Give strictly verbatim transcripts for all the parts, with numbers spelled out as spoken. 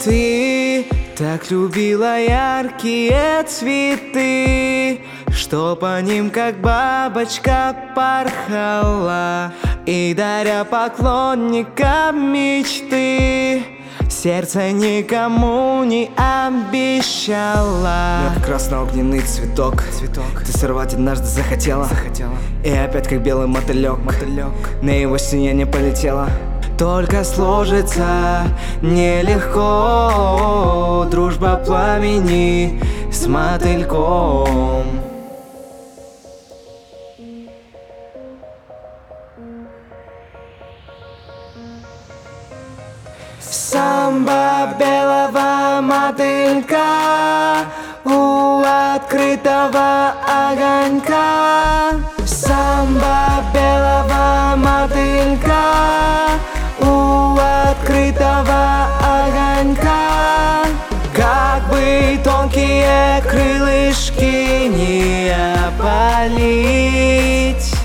Ты так любила яркие цветы, что по ним как бабочка порхала, и даря поклонникам мечты, сердце никому не обещала. Я как красно-огненный цветок, цветок. Ты сорвать однажды захотела, захотела. И опять как белый мотылек, мотылек. На его сияние полетела. Только сложится нелегко дружба пламени с мотыльком. Самба белого мотылька у открытого огонька. Самба белого мотылька у открытого огонька. Как бы тонкие крылышки не опалить,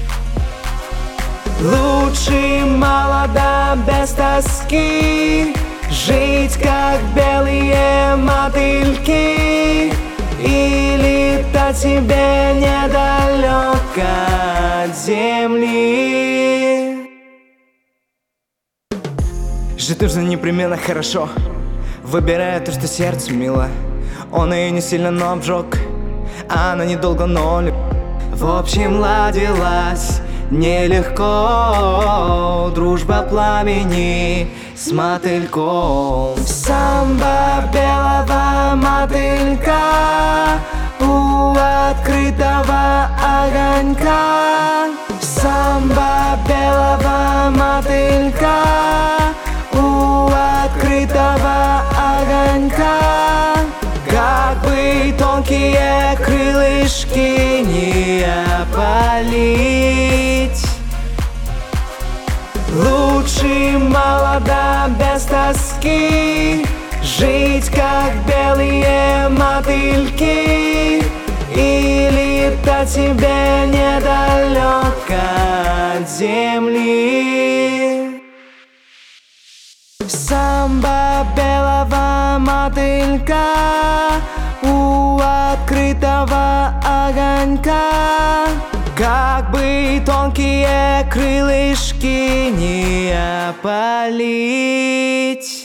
лучше молодо без тоски жить, как белые мотыльки, и летать себе недалеко от земли. Жить нужно непременно хорошо, выбирая то, что сердцу мило. Он ее не сильно, но обжег, а она недолго, но в общем, ладилась нелегко дружба пламени с мотыльком. Самба белого мотылька у открытого огонька. Самба белого мотылька у открытого огонька. Как бы тонкие крылышки не опалить, лучше молодо без тоски жить, как белые мотыльки, и летать себе недалеко от земли. Самба белого мотылька у открытого огонька. Как бы тонкие крылышки не опалить.